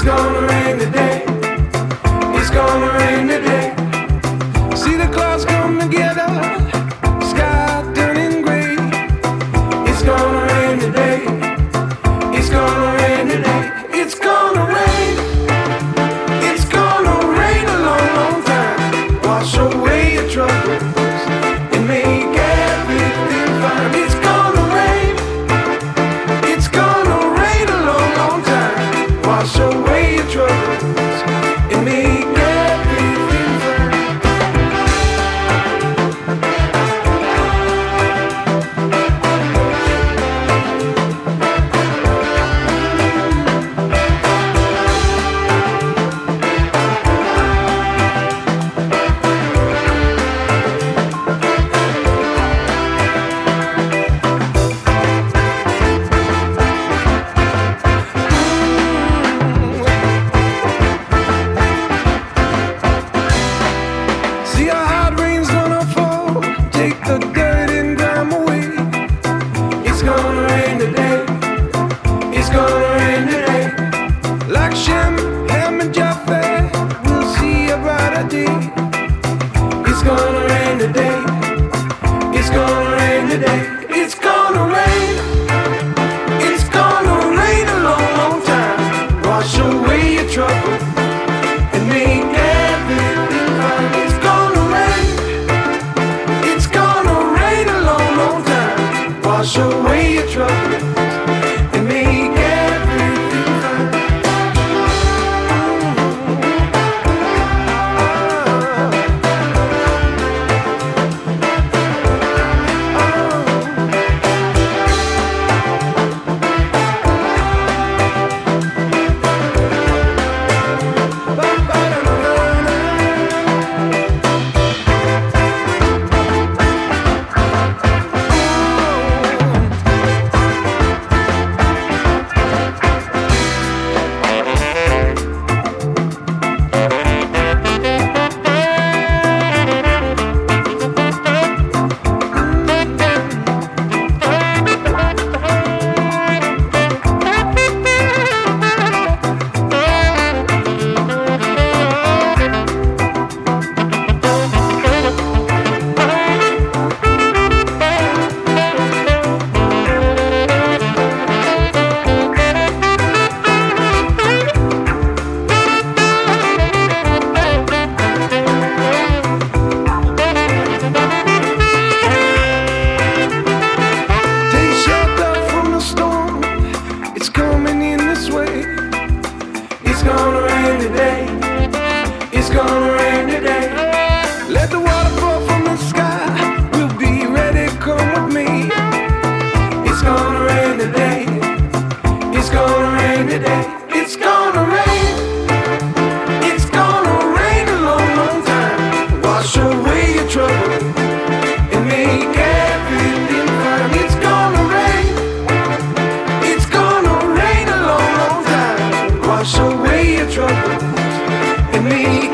gonna rain today. It's gonna rain today. See the clouds come together, sky turning gray. It's gonna rain today. It's gonna rain today. It's gonna rain. It's gonna rain a long, long time. Wash away your troubles and make everything fine. It's gonna rain. It's gonna rain a long, long time. Wash away your troubles and make everything fine. See how hard rain's gonna fall, take the dirt and grime away. It's gonna rain today. It's gonna rain today. Like Shem, Ham and Japheth, we'll see a brighter day. It's gonna rain today. It's gonna rain today. It's gonna rain. It's gonna rain a long, long time. Wash away your troubles and make everything fine. It's gonna rain. It's gonna rain a long, long time. Wash away your troubles and make everything fine. Take shelter from the storm. It's coming in this way. It's gonna rain today. It's gonna rain today. Let the water fall from the sky. We'll be ready, come with me. It's gonna rain today. It's gonna rain today. It's gonna rain. It's gonna rain a long, long time. Wash away your troubles and make everything fine. It's gonna rain. It's gonna rain a long, long time. Wash away your troubles and make